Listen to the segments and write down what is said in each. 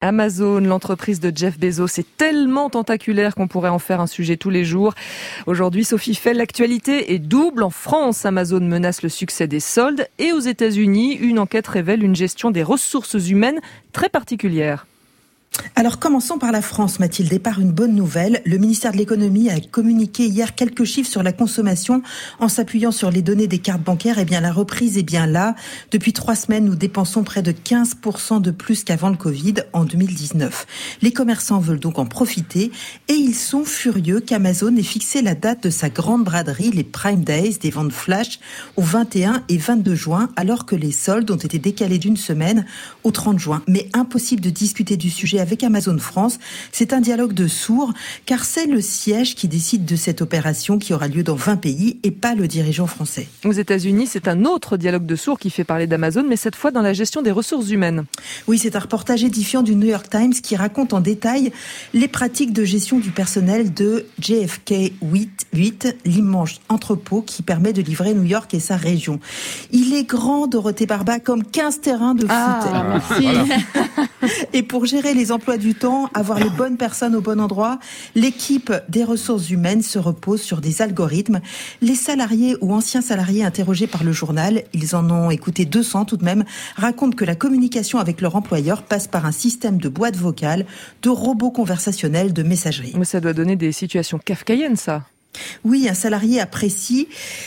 Amazon, l'entreprise de Jeff Bezos, est tellement tentaculaire qu'on pourrait en faire un sujet tous les jours. Aujourd'hui, Sophie Fell, l'actualité est double. En France, Amazon menace le succès des soldes et aux États-Unis, une enquête révèle une gestion des ressources humaines très particulière. Alors commençons par la France, Mathilde, et par une bonne nouvelle. Le ministère de l'économie a communiqué hier quelques chiffres sur la consommation en s'appuyant sur les données des cartes bancaires. Eh bien, la reprise est bien là. Depuis 3 semaines, nous dépensons près de 15% de plus qu'avant le Covid en 2019. Les commerçants veulent donc en profiter et ils sont furieux qu'Amazon ait fixé la date de sa grande braderie, les Prime Days, des ventes flash, au 21 et 22 juin, alors que les soldes ont été décalés d'une semaine au 30 juin. Mais impossible de discuter du sujet avec Amazon France. C'est un dialogue de sourds, car c'est le siège qui décide de cette opération qui aura lieu dans 20 pays et pas le dirigeant français. Aux États-Unis, c'est un autre dialogue de sourds qui fait parler d'Amazon, mais cette fois dans la gestion des ressources humaines. Oui, c'est un reportage édifiant du New York Times qui raconte en détail les pratiques de gestion du personnel de JFK 8, l'immense entrepôt qui permet de livrer New York et sa région. Il est grand, Dorothée Barba, comme 15 terrains de foot. Merci. Voilà. Et pour gérer les emplois du temps, avoir les bonnes personnes au bon endroit, l'équipe des ressources humaines se repose sur des algorithmes. Les salariés ou anciens salariés interrogés par le journal, ils en ont écouté 200 tout de même, racontent que la communication avec leur employeur passe par un système de boîte vocale, de robots conversationnels, de messagerie. Mais ça doit donner des situations kafkaïennes, ça. Oui, un salarié apprécié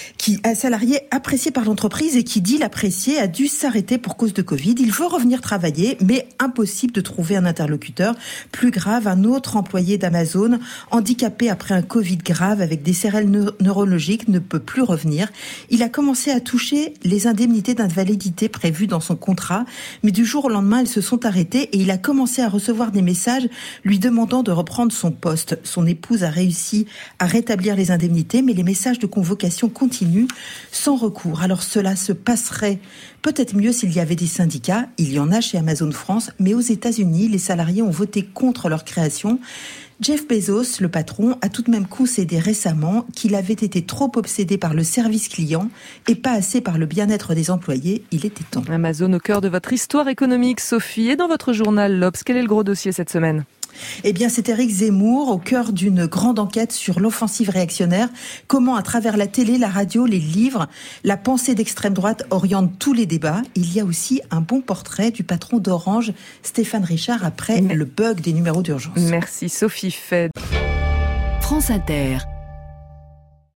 par l'entreprise et qui dit l'apprécier a dû s'arrêter pour cause de Covid. Il veut revenir travailler, mais impossible de trouver un interlocuteur. Plus grave, un autre employé d'Amazon, handicapé après un Covid grave avec des sérelles neurologiques, ne peut plus revenir. Il a commencé à toucher les indemnités d'invalidité prévues dans son contrat, mais du jour au lendemain, elles se sont arrêtées et il a commencé à recevoir des messages lui demandant de reprendre son poste. Son épouse a réussi à rétablir les indemnités, mais les messages de convocation continuent sans recours. Alors cela se passerait peut-être mieux s'il y avait des syndicats. Il y en a chez Amazon France, mais aux États-Unis, les salariés ont voté contre leur création. Jeff Bezos, le patron, a tout de même concédé récemment qu'il avait été trop obsédé par le service client et pas assez par le bien-être des employés. Il était temps. Amazon au cœur de votre histoire économique, Sophie. Et dans votre journal l'Obs, quel est le gros dossier cette semaine ? Eh bien, c'est Éric Zemmour au cœur d'une grande enquête sur l'offensive réactionnaire. Comment, à travers la télé, la radio, les livres, la pensée d'extrême droite oriente tous les débats. Il y a aussi un bon portrait du patron d'Orange, Stéphane Richard, après le bug des numéros d'urgence. Merci Sophie Fed. France Inter.